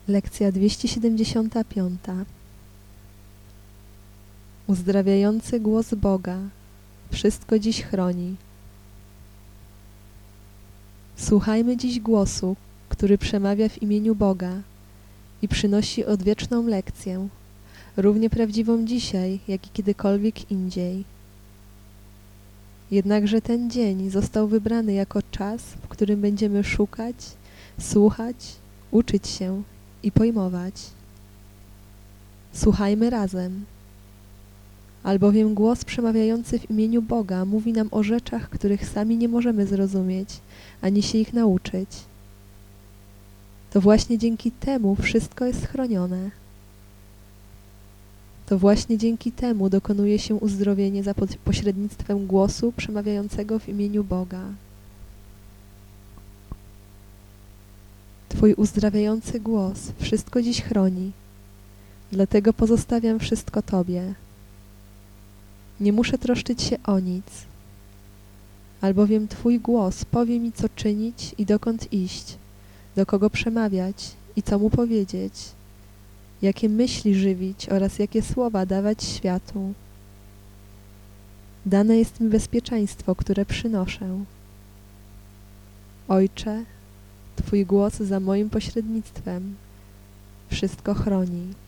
Lekcja 275. Uzdrawiający głos Boga wszystko dziś chroni. Słuchajmy dziś głosu, który przemawia w imieniu Boga i przynosi odwieczną lekcję, równie prawdziwą dzisiaj, jak i kiedykolwiek indziej. Jednakże ten dzień został wybrany jako czas, w którym będziemy szukać, słuchać, uczyć się i pojmować. Słuchajmy razem, albowiem głos przemawiający w imieniu Boga mówi nam o rzeczach, których sami nie możemy zrozumieć, ani się ich nauczyć. To właśnie dzięki temu wszystko jest chronione. To właśnie dzięki temu dokonuje się uzdrowienie za pośrednictwem głosu przemawiającego w imieniu Boga. Twój uzdrawiający głos wszystko dziś chroni, dlatego pozostawiam wszystko Tobie. Nie muszę troszczyć się o nic, albowiem Twój głos powie mi, co czynić i dokąd iść, do kogo przemawiać i co mu powiedzieć, jakie myśli żywić oraz jakie słowa dawać światu. Dane jest mi bezpieczeństwo, które przynoszę. Ojcze, Twój głos za moim pośrednictwem wszystko chroni.